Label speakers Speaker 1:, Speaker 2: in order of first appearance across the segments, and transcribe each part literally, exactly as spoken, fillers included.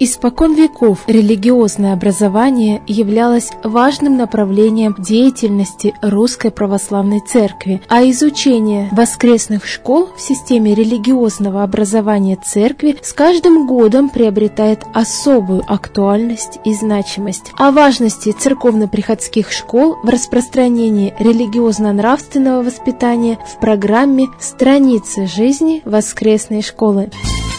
Speaker 1: Испокон веков религиозное образование являлось важным направлением деятельности Русской Православной Церкви, а изучение воскресных школ в системе религиозного образования Церкви с каждым годом приобретает особую актуальность и значимость. О важности церковно-приходских школ в распространении религиозно-нравственного воспитания в программе «Страницы жизни воскресной школы».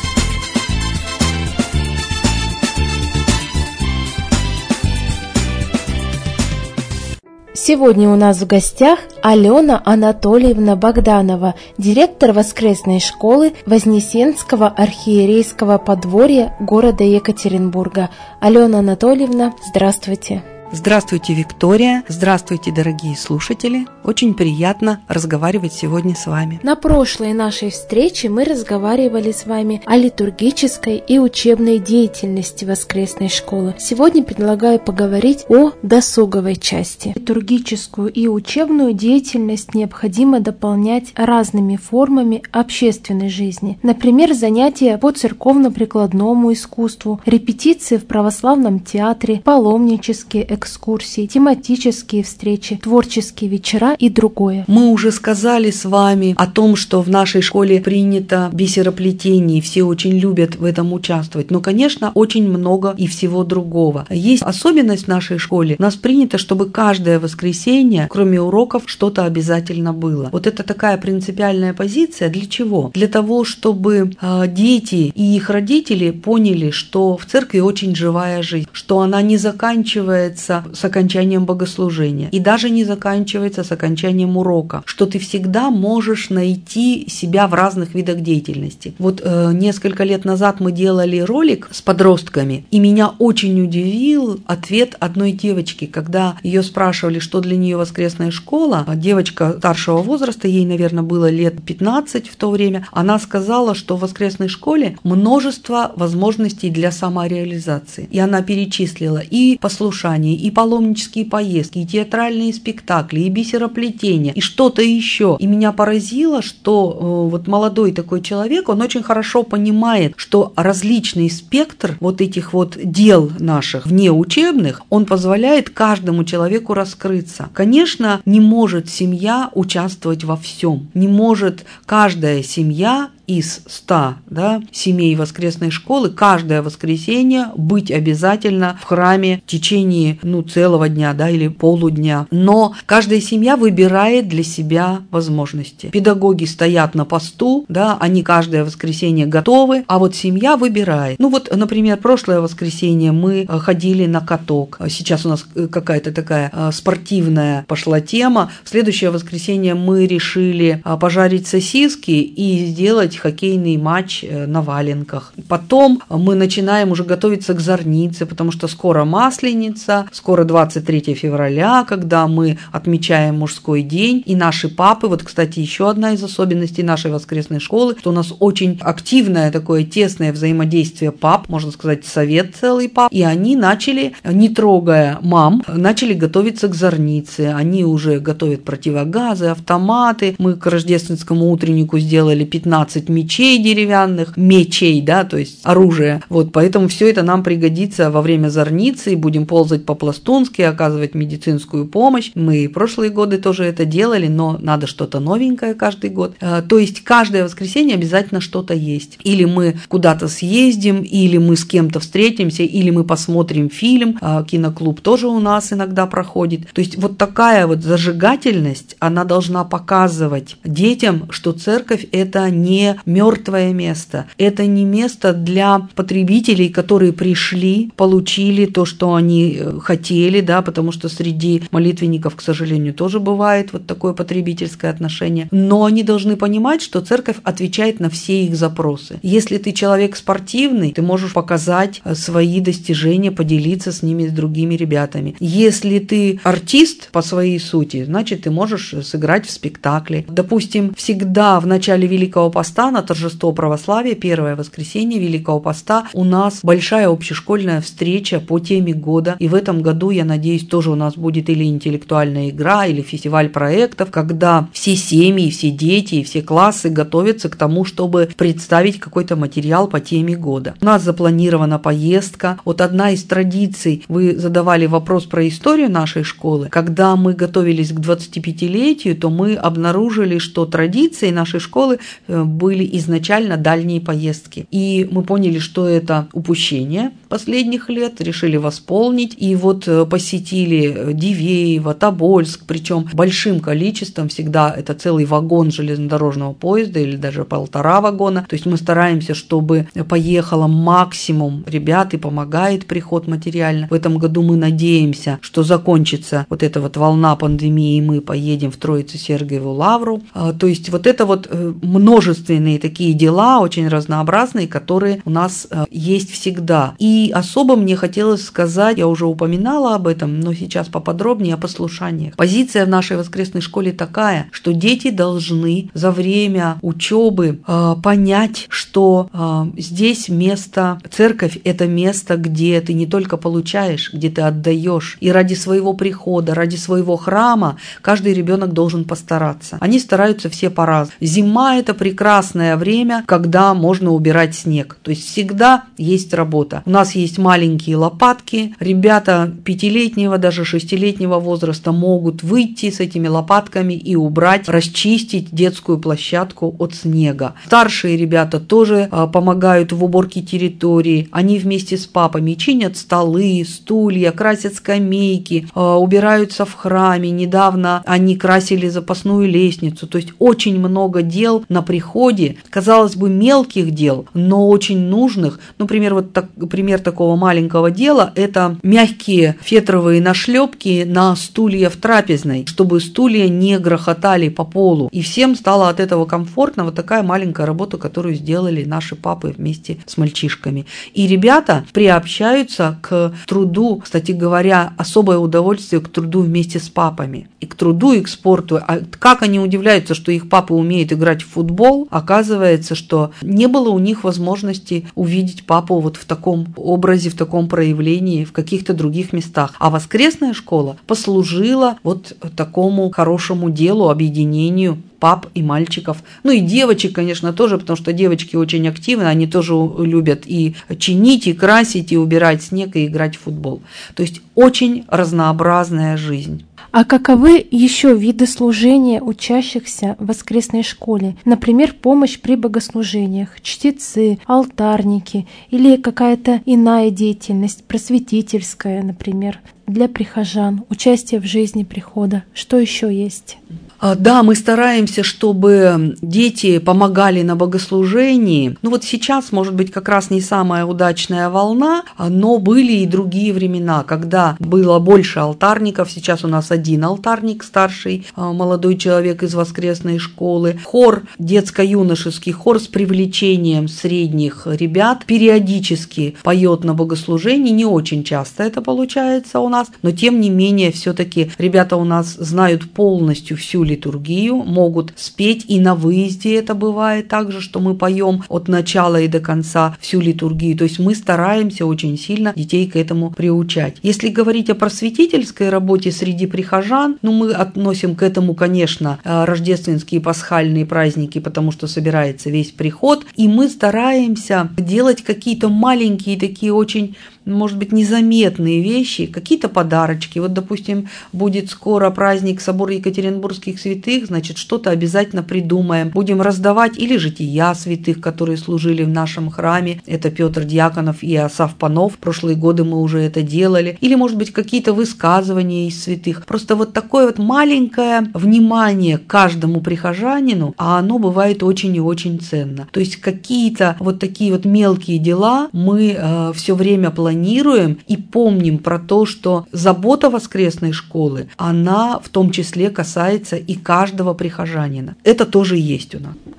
Speaker 1: Сегодня у нас в гостях Алена Анатольевна Богданова, директор воскресной школы Вознесенского архиерейского подворья города Екатеринбурга. Алена Анатольевна, здравствуйте.
Speaker 2: Здравствуйте, Виктория. Здравствуйте, дорогие слушатели. Очень приятно разговаривать сегодня с вами.
Speaker 1: На прошлой нашей встрече мы разговаривали с вами о литургической и учебной деятельности воскресной школы. Сегодня предлагаю поговорить о досуговой части. Литургическую и учебную деятельность необходимо дополнять разными формами общественной жизни. Например, занятия по церковно-прикладному искусству, репетиции в православном театре, паломнические экскурсии, экскурсии, тематические встречи, творческие вечера и другое.
Speaker 2: Мы уже сказали с вами о том, что в нашей школе принято бисероплетение, и все очень любят в этом участвовать. Но, конечно, очень много и всего другого. Есть особенность в нашей школе. У нас принято, чтобы каждое воскресенье, кроме уроков, что-то обязательно было. Вот это такая принципиальная позиция. Для чего? Для того, чтобы э, дети и их родители поняли, что в церкви очень живая жизнь, что она не заканчивается с окончанием богослужения и даже не заканчивается с окончанием урока, что ты всегда можешь найти себя в разных видах деятельности. Вот э, несколько лет назад мы делали ролик с подростками, и меня очень удивил ответ одной девочки, когда ее спрашивали, что для нее воскресная школа. Девочка старшего возраста, ей, наверное, было лет пятнадцать в то время, она сказала, что в воскресной школе множество возможностей для самореализации. И она перечислила и послушание, и паломнические поездки, и театральные спектакли, и бисероплетение, и что-то еще. И меня поразило, что э, вот молодой такой человек, он очень хорошо понимает, что различный спектр вот этих вот дел наших внеучебных, он позволяет каждому человеку раскрыться. Конечно, не может семья участвовать во всем. Не может каждая семья из ста да, семей воскресной школы каждое воскресенье быть обязательно в храме в течение ну, целого дня да, или полудня. Но каждая семья выбирает для себя возможности. Педагоги стоят на посту, да, они каждое воскресенье готовы, а вот семья выбирает. Ну вот, например, прошлое воскресенье мы ходили на каток. Сейчас у нас какая-то такая спортивная пошла тема. В следующее воскресенье мы решили пожарить сосиски и сделать хоккейный матч на валенках. Потом мы начинаем уже готовиться к зорнице, потому что скоро Масленица, скоро двадцать третьего февраля, когда мы отмечаем мужской день. И наши папы, вот, кстати, еще одна из особенностей нашей воскресной школы, что у нас очень активное такое тесное взаимодействие пап, можно сказать, совет целый пап. И они начали, не трогая мам, начали готовиться к зорнице. Они уже готовят противогазы, автоматы. Мы к рождественскому утреннику сделали пятнадцать мечей деревянных, мечей, да, то есть оружие. Вот, поэтому все это нам пригодится во время зорницы, и будем ползать по-пластунски, оказывать медицинскую помощь. Мы и прошлые годы тоже это делали, но надо что-то новенькое каждый год. То есть каждое воскресенье обязательно что-то есть. Или мы куда-то съездим, или мы с кем-то встретимся, или мы посмотрим фильм. Киноклуб тоже у нас иногда проходит. То есть вот такая вот зажигательность, она должна показывать детям, что церковь – это не мертвое место. Это не место для потребителей, которые пришли, получили то, что они хотели, да, потому что среди молитвенников, к сожалению, тоже бывает вот такое потребительское отношение. Но они должны понимать, что церковь отвечает на все их запросы. Если ты человек спортивный, ты можешь показать свои достижения, поделиться с ними, с другими ребятами. Если ты артист по своей сути, значит, ты можешь сыграть в спектакле. Допустим, всегда в начале Великого Поста Поста, на торжество православия, первое воскресенье Великого Поста, у нас большая общешкольная встреча по теме года. И в этом году, я надеюсь, тоже у нас будет или интеллектуальная игра, или фестиваль проектов, когда все семьи, все дети и все классы готовятся к тому, чтобы представить какой-то материал по теме года. У нас запланирована поездка. Вот одна из традиций, вы задавали вопрос про историю нашей школы. Когда мы готовились к двадцатипятилетию, то мы обнаружили, что традицией нашей школы были изначально дальние поездки. И мы поняли, что это упущение последних лет, решили восполнить. И вот посетили Дивеево, Тобольск, причем большим количеством, всегда это целый вагон железнодорожного поезда или даже полтора вагона. То есть мы стараемся, чтобы поехало максимум ребят и помогает приход материально. В этом году мы надеемся, что закончится вот эта вот волна пандемии, и мы поедем в Троице-Сергиеву Лавру. То есть вот это вот множественные такие дела, очень разнообразные, которые у нас есть всегда. И особо мне хотелось сказать, я уже упоминала об этом, но сейчас поподробнее о послушаниях. Позиция в нашей воскресной школе такая, что дети должны за время учебы э, понять, что э, здесь место, церковь – это место, где ты не только получаешь, где ты отдаешь. И ради своего прихода, ради своего храма каждый ребенок должен постараться. Они стараются все по-разному. Зима – это прекрасное время, когда можно убирать снег. То есть всегда есть работа. У нас есть маленькие лопатки. Ребята пятилетнего, даже шестилетнего возраста могут выйти с этими лопатками и убрать, расчистить детскую площадку от снега. Старшие ребята тоже а, помогают в уборке территории. Они вместе с папами чинят столы, стулья, красят скамейки, а, убираются в храме. Недавно они красили запасную лестницу. То есть очень много дел на приходе. Казалось бы, мелких дел, но очень нужных. Например, вот так, пример такого маленького дела – это мягкие фетровые нашлепки на стулья в трапезной, чтобы стулья не грохотали по полу. И всем стало от этого комфортно. Вот такая маленькая работа, которую сделали наши папы вместе с мальчишками. И ребята приобщаются к труду, кстати говоря, особое удовольствие к труду вместе с папами. И к труду, и к спорту. А как они удивляются, что их папы умеют играть в футбол, оказывается, что не было у них возможности увидеть папу вот в таком образе, в таком проявлении, в каких-то других местах. А воскресная школа послужила вот такому хорошему делу, объединению пап и мальчиков. Ну и девочек, конечно, тоже, потому что девочки очень активны, они тоже любят и чинить, и красить, и убирать снег, и играть в футбол. То есть очень разнообразная жизнь.
Speaker 1: А каковы еще виды служения учащихся в воскресной школе? Например, помощь при богослужениях, чтецы, алтарники или какая-то иная деятельность, просветительская, например, для прихожан, участие в жизни прихода. Что еще есть?
Speaker 2: Да, мы стараемся, чтобы дети помогали на богослужении. Ну вот сейчас, может быть, как раз не самая удачная волна, но были и другие времена, когда было больше алтарников. Сейчас у нас один алтарник, старший молодой человек из воскресной школы. Хор, детско-юношеский хор с привлечением средних ребят периодически поет на богослужении. Не очень часто это получается у нас, но тем не менее все-таки ребята у нас знают полностью всю литургию, могут спеть, и на выезде это бывает также, что мы поем от начала и до конца всю литургию. То есть мы стараемся очень сильно детей к этому приучать. Если говорить о просветительской работе среди прихожан, ну мы относим к этому, конечно, рождественские пасхальные праздники, потому что собирается весь приход, и мы стараемся делать какие-то маленькие такие очень, может быть, незаметные вещи, какие-то подарочки. Вот, допустим, будет скоро праздник Собора Екатеринбургских святых, значит, что-то обязательно придумаем. Будем раздавать или жития святых, которые служили в нашем храме. Это Петр Дьяконов и Иосаф Панов. В прошлые годы мы уже это делали. Или, может быть, какие-то высказывания из святых. Просто вот такое вот маленькое внимание к каждому прихожанину, а оно бывает очень и очень ценно. То есть какие-то вот такие вот мелкие дела мы э, все время планируем, планируем и помним про то, что забота воскресной школы, она в том числе касается и каждого прихожанина. Это тоже есть у нас.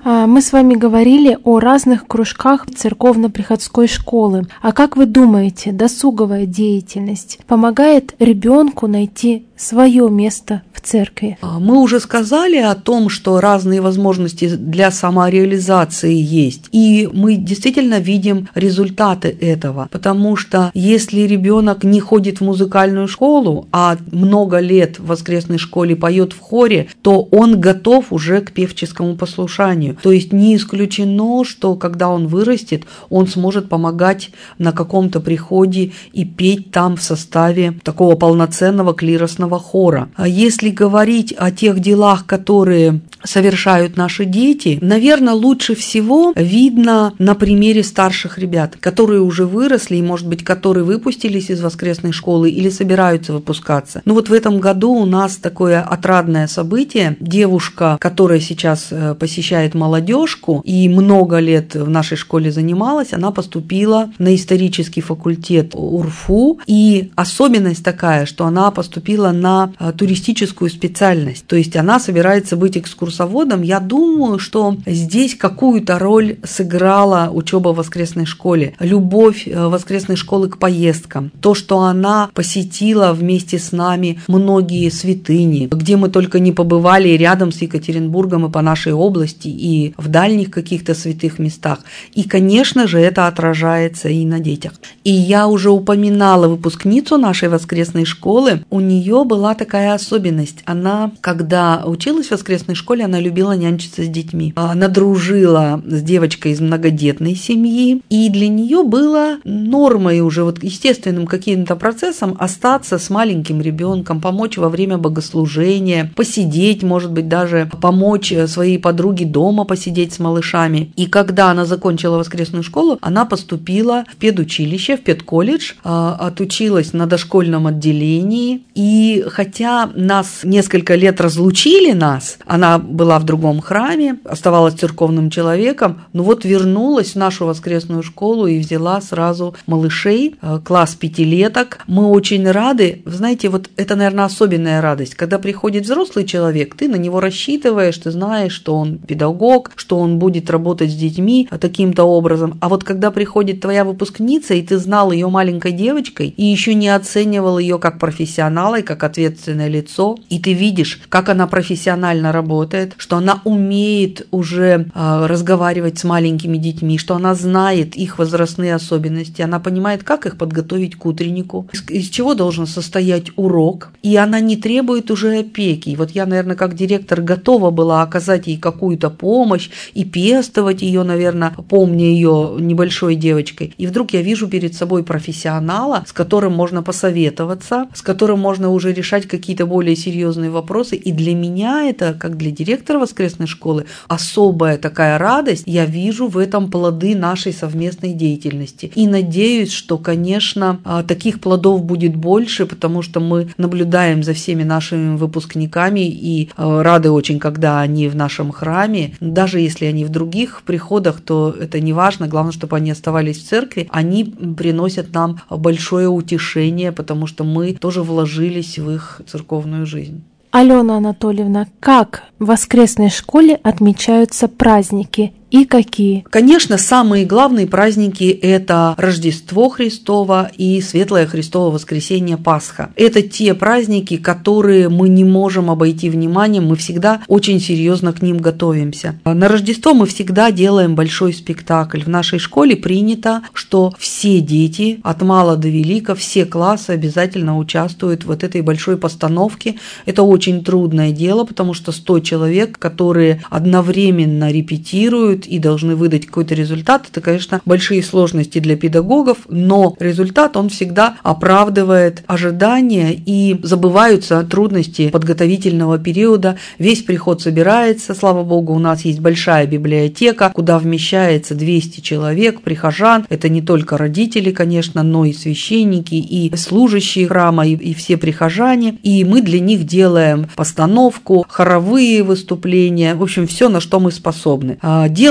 Speaker 1: Мы с вами говорили о разных кружках церковно-приходской школы. А как вы думаете, досуговая деятельность помогает ребенку найти свое место в церкви?
Speaker 2: Мы уже сказали о том, что разные возможности для самореализации есть. И мы действительно видим результаты этого. Потому что если ребенок не ходит в музыкальную школу, а много лет в воскресной школе поет в хоре, то он готов уже к певческому послушанию. То есть не исключено, что когда он вырастет, он сможет помогать на каком-то приходе и петь там в составе такого полноценного клиросного хора. А если говорить о тех делах, которые совершают наши дети, наверное, лучше всего видно на примере старших ребят, которые уже выросли и, может быть, которые выпустились из воскресной школы или собираются выпускаться. Ну вот в этом году у нас такое отрадное событие. Девушка, которая сейчас посещает молодежку и много лет в нашей школе занималась, она поступила на исторический факультет УрФУ. И особенность такая, что она поступила на туристическую специальность. То есть она собирается быть экскурсоводом. Я думаю, что здесь какую-то роль сыграла учеба в воскресной школе, любовь воскресной школы к поездкам, то, что она посетила вместе с нами многие святыни, где мы только не побывали, рядом с Екатеринбургом и по нашей области, и в дальних каких-то святых местах. И, конечно же, это отражается и на детях. И я уже упоминала выпускницу нашей воскресной школы. У нее была такая особенность. Она, когда училась в воскресной школе, она любила нянчиться с детьми. Она дружила с девочкой из многодетной семьи, и для нее было нормой уже, вот естественным каким-то процессом остаться с маленьким ребенком, помочь во время богослужения, посидеть, может быть, даже помочь своей подруге дома посидеть с малышами. И когда она закончила воскресную школу, она поступила в педучилище, в педколледж, отучилась на дошкольном отделении. И хотя нас несколько лет разлучили нас, она была в другом храме, оставалась церковным человеком, но вот вернулась в нашу воскресную школу и взяла сразу малышей, класс пятилеток. Мы очень рады. Вы знаете, вот это, наверное, особенная радость. Когда приходит взрослый человек, ты на него рассчитываешь, ты знаешь, что он педагог, что он будет работать с детьми таким-то образом. А вот когда приходит твоя выпускница, и ты знал ее маленькой девочкой, и еще не оценивал ее как профессионала и как ответственное лицо, и ты видишь, как она профессионально работает, что она умеет уже э, разговаривать с маленькими детьми, что она знает их возрастные особенности, она понимает, как их подготовить к утреннику, из, из чего должен состоять урок, и она не требует уже опеки. И вот я, наверное, как директор готова была оказать ей какую-то помощь и пестовать ее, наверное, помня ее небольшой девочкой. И вдруг я вижу перед собой профессионала, с которым можно посоветоваться, с которым можно уже решать какие-то более серьезные вопросы. И для меня это, как для директора воскресной школы, особая такая радость. Я вижу в этом плоды нашей совместной деятельности. И надеюсь, что, конечно, таких плодов будет больше, потому что мы наблюдаем за всеми нашими выпускниками и рады очень, когда они в нашем храме. Даже если они в других приходах, то это не важно. Главное, чтобы они оставались в церкви. Они приносят нам большое утешение, потому что мы тоже вложились в их церковную жизнь.
Speaker 1: Алена Анатольевна, как в воскресной школе отмечаются праздники и какие?
Speaker 2: Конечно, самые главные праздники – это Рождество Христово и Светлое Христово Воскресение Пасха. Это те праздники, которые мы не можем обойти вниманием, мы всегда очень серьезно к ним готовимся. На Рождество мы всегда делаем большой спектакль. В нашей школе принято, что все дети, от мала до велика, все классы обязательно участвуют в вот этой большой постановке. Это очень трудное дело, потому что сто человек, которые одновременно репетируют и должны выдать какой-то результат, это, конечно, большие сложности для педагогов, но результат, он всегда оправдывает ожидания, и забываются трудности подготовительного периода. Весь приход собирается, слава богу, у нас есть большая библиотека, куда вмещается двести человек, прихожан. Это не только родители, конечно, но и священники, и служащие храма, и, и все прихожане. И мы для них делаем постановку, хоровые выступления, в общем, все, на что мы способны. Делаем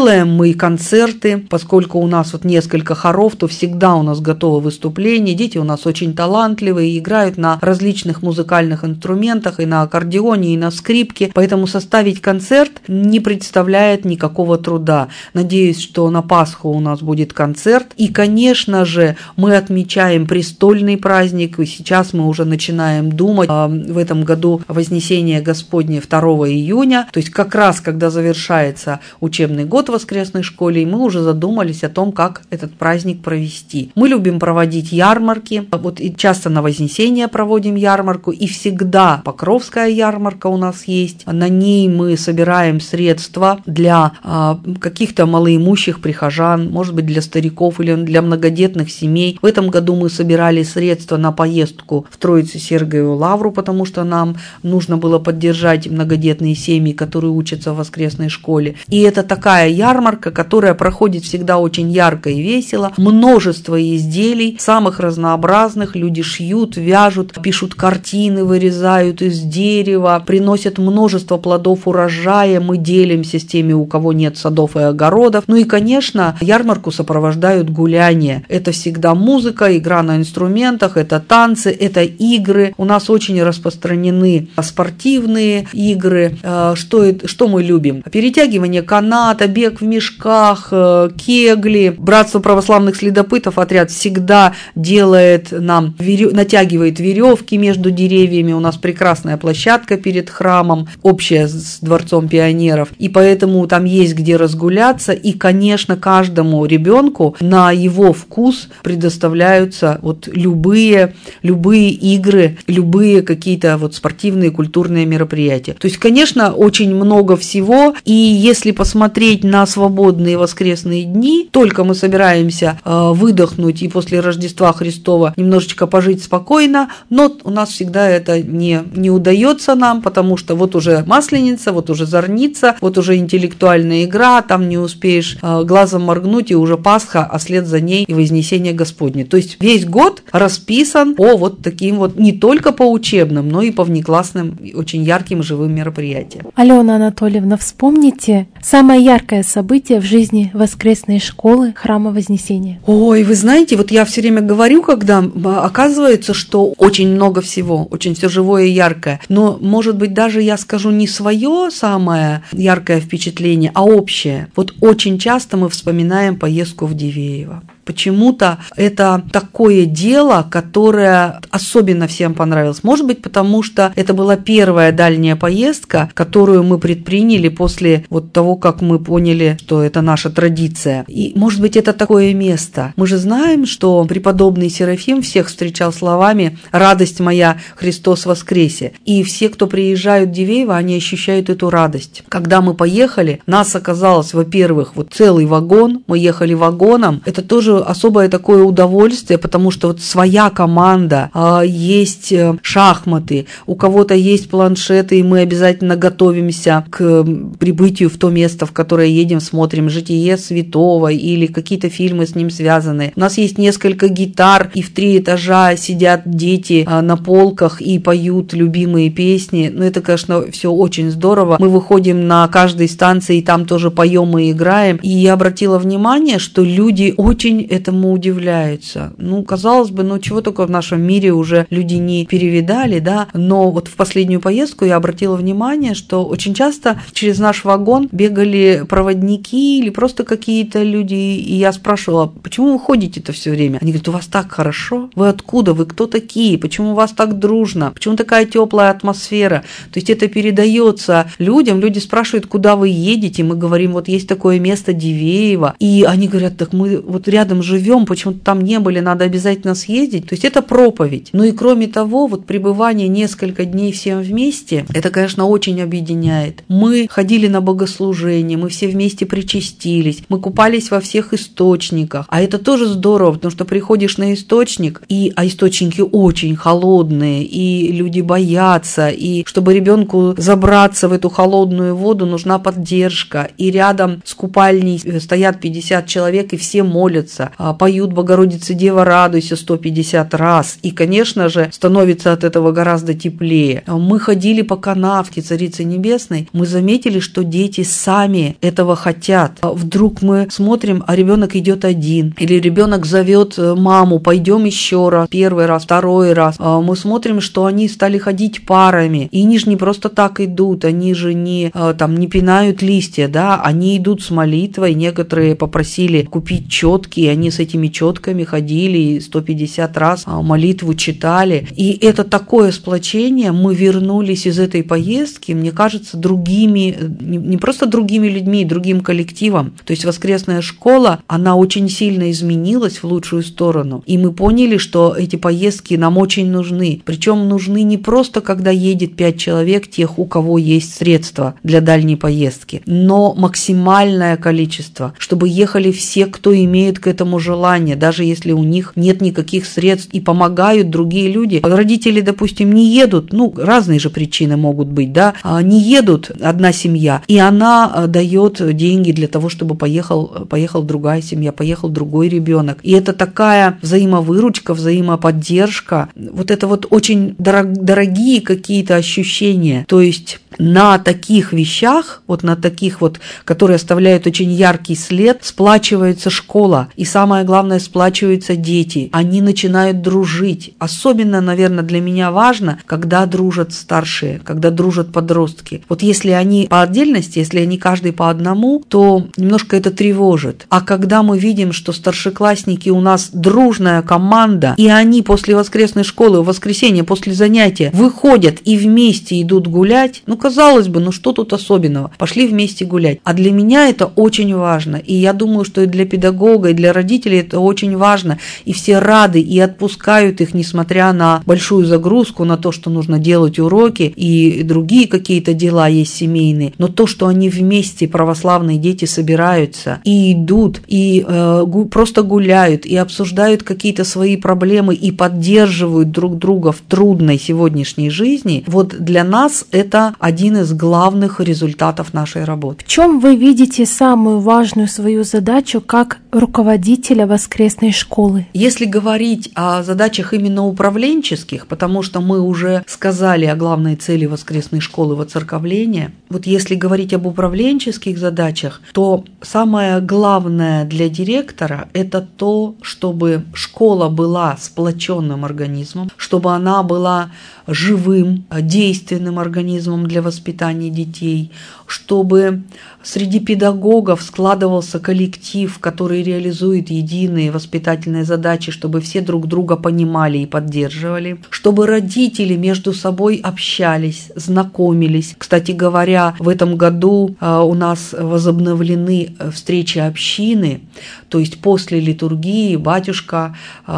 Speaker 2: Делаем мы концерты, поскольку у нас вот несколько хоров, то всегда у нас готовы выступления. Дети у нас очень талантливые, играют на различных музыкальных инструментах, и на аккордеоне, и на скрипке, поэтому составить концерт не представляет никакого труда. Надеюсь, что на Пасху у нас будет концерт, и, конечно же, мы отмечаем престольный праздник, и сейчас мы уже начинаем думать а, в этом году Вознесение Господне второго июня, то есть как раз когда завершается учебный год в воскресной школе, и мы уже задумались о том, как этот праздник провести. Мы любим проводить ярмарки, вот и часто на Вознесение проводим ярмарку, и всегда Покровская ярмарка у нас есть. На ней мы собираем средства для а, каких-то малоимущих прихожан, может быть, для стариков или для многодетных семей. В этом году мы собирали средства на поездку в Троице-Сергиеву Лавру, потому что нам нужно было поддержать многодетные семьи, которые учатся в воскресной школе. И это такая ярмарка, которая проходит всегда очень ярко и весело. Множество изделий, самых разнообразных. Люди шьют, вяжут, пишут картины, вырезают из дерева, приносят множество плодов урожая. Мы делимся с теми, у кого нет садов и огородов. Ну и, конечно, ярмарку сопровождают гуляния. Это всегда музыка, игра на инструментах, это танцы, это игры. У нас очень распространены спортивные игры. Что, что мы любим? Перетягивание каната, бег в мешках, кегли. Братство православных следопытов, отряд, всегда делает нам, натягивает веревки между деревьями. У нас прекрасная площадка перед храмом, общая с Дворцом пионеров. И поэтому там есть где разгуляться. И, конечно, каждому ребенку на его вкус предоставляются вот любые, любые игры, любые какие-то вот спортивные, культурные мероприятия. То есть, конечно, очень много всего. И если посмотреть на свободные воскресные дни, только мы собираемся э, выдохнуть и после Рождества Христова немножечко пожить спокойно, но у нас всегда это не, не удается нам, потому что вот уже Масленица, вот уже Зорница, вот уже интеллектуальная игра, там не успеешь э, глазом моргнуть, и уже Пасха, а след за ней и Вознесение Господне. То есть весь год расписан по вот таким вот, не только по учебным, но и по внеклассным, очень ярким живым мероприятиям.
Speaker 1: Алена Анатольевна, вспомните самое яркое событие в жизни воскресной школы Храма Вознесения.
Speaker 2: Ой, вы знаете, вот я все время говорю, когда оказывается, что очень много всего, очень все живое и яркое, но, может быть, даже я скажу не свое самое яркое впечатление, а общее. Вот очень часто мы вспоминаем поездку в Дивеево. Почему-то это такое дело, которое особенно всем понравилось. Может быть, потому что это была первая дальняя поездка, которую мы предприняли после вот того, как мы поняли, что это наша традиция. И, может быть, это такое место. Мы же знаем, что преподобный Серафим всех встречал словами «Радость моя, Христос воскресе». И все, кто приезжают в Дивеево, они ощущают эту радость. Когда мы поехали, нас оказалось, во-первых, вот целый вагон, мы ехали вагоном. Это тоже особое такое удовольствие, потому что вот своя команда, есть шахматы, у кого-то есть планшеты, и мы обязательно готовимся к прибытию в то место, в которое едем, смотрим «Житие святого» или какие-то фильмы с ним связанные. У нас есть несколько гитар, и в три этажа сидят дети на полках и поют любимые песни. Ну, это, конечно, все очень здорово. Мы выходим на каждой станции, и там тоже поем и играем. И я обратила внимание, что люди очень этому удивляются. Ну, казалось бы, ну чего только в нашем мире уже люди не перевидали, да, но вот в последнюю поездку я обратила внимание, что очень часто через наш вагон бегали проводники или просто какие-то люди, и я спрашивала, почему вы ходите-то все время? Они говорят, у вас так хорошо, вы откуда, вы кто такие, почему у вас так дружно, почему такая теплая атмосфера? То есть это передается людям, люди спрашивают, куда вы едете, мы говорим, вот есть такое место Дивеево, и они говорят, так мы вот рядом живем, почему-то там не были, надо обязательно съездить. То есть это проповедь. Ну и кроме того, вот пребывание несколько дней всем вместе, это, конечно, очень объединяет. Мы ходили на богослужение, мы все вместе причастились, мы купались во всех источниках. А это тоже здорово, потому что приходишь на источник, и, а источники очень холодные, и люди боятся, и чтобы ребенку забраться в эту холодную воду, нужна поддержка. И рядом с купальней стоят пятьдесят человек, и все молятся. молятся, поют «Богородице Дева, радуйся» сто пятьдесят раз. И, конечно же, становится от этого гораздо теплее. Мы ходили по канавке Царицы Небесной, мы заметили, что дети сами этого хотят. Вдруг мы смотрим, а ребенок идет один, или ребенок зовет маму: пойдем еще раз, первый раз, второй раз. Мы смотрим, что они стали ходить парами, и они же не просто так идут, они же не, там, не пинают листья, да, они идут с молитвой. Некоторые попросили купить четки, и они с этими четками ходили и сто пятьдесят раз молитву читали. И это такое сплочение. Мы вернулись из этой поездки, мне кажется, другими, не просто другими людьми, другим коллективом. То есть воскресная школа, она очень сильно изменилась в лучшую сторону. И мы поняли, что эти поездки нам очень нужны. Причем нужны не просто, когда едет пять человек, тех, у кого есть средства для дальней поездки, но максимальное количество, чтобы ехали все, кто имеет к этому желание, даже если у них нет никаких средств, и помогают другие люди. Родители, допустим, не едут, ну, разные же причины могут быть, да, не едут одна семья, и она дает деньги для того, чтобы поехал, поехал другая семья, поехал другой ребенок. И это такая взаимовыручка, взаимоподдержка. Вот это вот очень дорог, дорогие какие-то ощущения. То есть на таких вещах, вот на таких вот, которые оставляют очень яркий след, сплачивается школа. И самое главное, сплачиваются дети. Они начинают дружить. Особенно, наверное, для меня важно, когда дружат старшие, когда дружат подростки. Вот если они по отдельности, если они каждый по одному, то немножко это тревожит. А когда мы видим, что старшеклассники у нас дружная команда, и они после воскресной школы, в воскресенье, после занятия выходят и вместе идут гулять, ну, казалось бы, ну что тут особенного? Пошли вместе гулять. А для меня это очень важно. И я думаю, что и для педагога, и для родителей это очень важно. И все рады, и отпускают их, несмотря на большую загрузку, на то, что нужно делать уроки, и другие какие-то дела есть семейные. Но то, что они вместе, православные дети, собираются и идут, и э, гу, просто гуляют, и обсуждают какие-то свои проблемы, и поддерживают друг друга в трудной сегодняшней жизни, вот для нас это один из главных результатов нашей работы.
Speaker 1: В чем вы видите самую важную свою задачу как руководителя воскресной школы?
Speaker 2: Если говорить о задачах именно управленческих, потому что мы уже сказали о главной цели воскресной школы — воцерковления, вот если говорить об управленческих задачах, то самое главное для директора – это то, чтобы школа была сплоченным организмом, чтобы она была живым, действенным организмом для воспитания детей, чтобы среди педагогов складывался коллектив, который реализует единые воспитательные задачи, чтобы все друг друга понимали и поддерживали, чтобы родители между собой общались, знакомились. Кстати говоря, в этом году у нас возобновлены встречи общины, то есть после литургии батюшка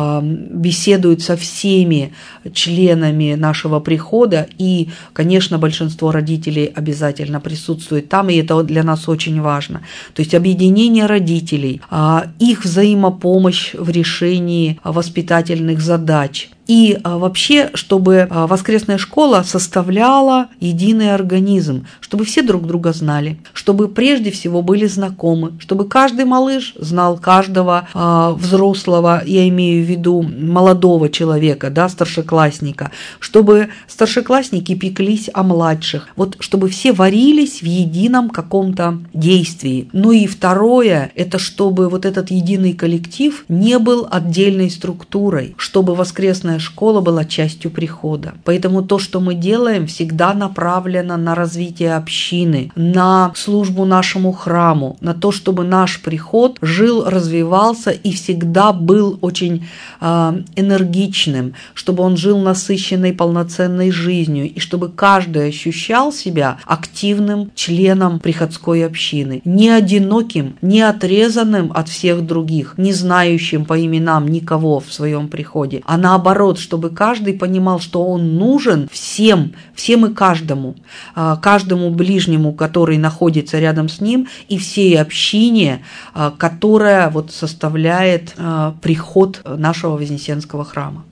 Speaker 2: беседует со всеми членами нашего прихода, и, конечно, большинство родителей обязательно присутствует там, и это для нас очень важно. То есть объединение родителей, их взаимопомощь в решении воспитательных задач. И вообще, чтобы воскресная школа составляла единый организм, чтобы все друг друга знали, чтобы прежде всего были знакомы, чтобы каждый малыш знал каждого взрослого, я имею в виду молодого человека, да, старшеклассника, чтобы старшеклассники пеклись о младших, вот чтобы все варились в едином каком-то действии. Ну и второе, это чтобы вот этот единый коллектив не был отдельной структурой, чтобы воскресная школа была частью прихода. Поэтому то, что мы делаем, всегда направлено на развитие общины, на службу нашему храму, на то, чтобы наш приход жил, развивался и всегда был очень э, энергичным, чтобы он жил насыщенной, полноценной жизнью, и чтобы каждый ощущал себя активным членом приходской общины, не одиноким, не отрезанным от всех других, не знающим по именам никого в своем приходе, а наоборот, чтобы каждый понимал, что он нужен всем, всем и каждому, каждому ближнему, который находится рядом с ним, и всей общине, которая вот составляет приход нашего Вознесенского храма.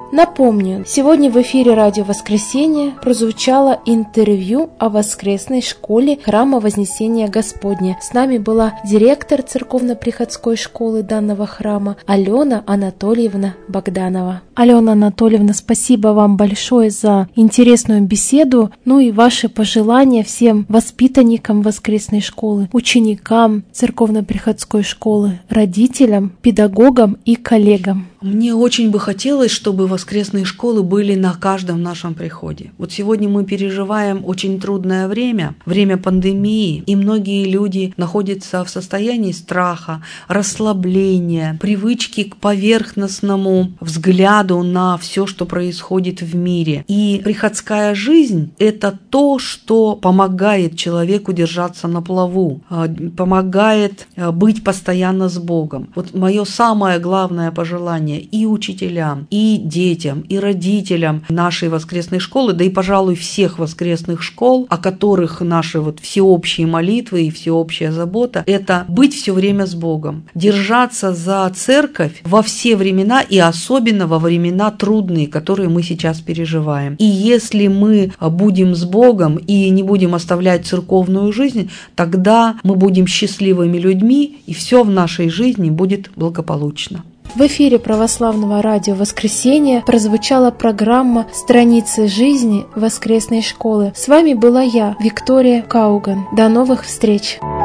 Speaker 1: Напомню, сегодня в эфире радио «Воскресенье» прозвучало интервью о воскресной школе Храма Вознесения Господня. С нами была директор церковно-приходской школы данного храма Алена Анатольевна Богданова. Алена Анатольевна, спасибо вам большое за интересную беседу, ну и ваши пожелания всем воспитанникам воскресной школы, ученикам церковно-приходской школы, родителям, педагогам и коллегам.
Speaker 2: Мне очень бы хотелось, чтобы воскресные школы были на каждом нашем приходе. Вот сегодня мы переживаем очень трудное время, время пандемии, и многие люди находятся в состоянии страха, расслабления, привычки к поверхностному взгляду на все, что происходит в мире. И приходская жизнь – это то, что помогает человеку держаться на плаву, помогает быть постоянно с Богом. Вот мое самое главное пожелание и учителям, и детям, и родителям нашей воскресной школы, да и, пожалуй, всех воскресных школ, о которых наши вот всеобщие молитвы и всеобщая забота, это быть все время с Богом, держаться за церковь во все времена и особенно во времена трудные, которые мы сейчас переживаем. И если мы будем с Богом и не будем оставлять церковную жизнь, тогда мы будем счастливыми людьми, и все в нашей жизни будет благополучно.
Speaker 1: В эфире православного радио «Воскресенье» прозвучала программа «Страницы жизни воскресной школы». С вами была я, Виктория Кауган. До новых встреч!